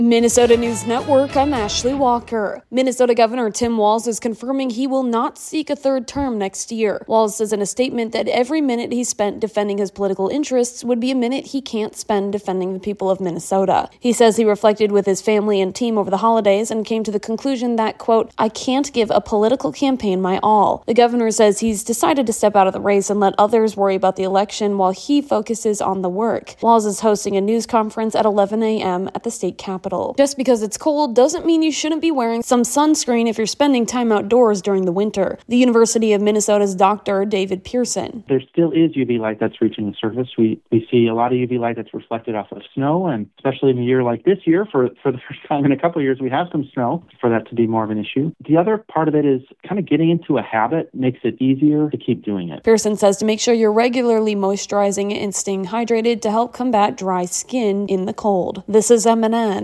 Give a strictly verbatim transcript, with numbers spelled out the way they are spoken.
Minnesota News Network, I'm Ashley Walker. Minnesota Governor Tim Walz is confirming he will not seek a third term next year. Walz says in a statement that every minute he spent defending his political interests would be a minute he can't spend defending the people of Minnesota. He says he reflected with his family and team over the holidays and came to the conclusion that, quote, I can't give a political campaign my all. The governor says he's decided to step out of the race and let others worry about the election while he focuses on the work. Walz is hosting a news conference at eleven a.m. at the state capitol. Just because it's cold doesn't mean you shouldn't be wearing some sunscreen if you're spending time outdoors during the winter. The University of Minnesota's Doctor David Pearson. There still is U V light that's reaching the surface. We we see a lot of U V light that's reflected off of snow, and especially in a year like this year, for, for the first time in a couple of years, we have some snow for that to be more of an issue. The other part of it is kind of getting into a habit makes it easier to keep doing it. Pearson says to make sure you're regularly moisturizing and staying hydrated to help combat dry skin in the cold. This is M N N.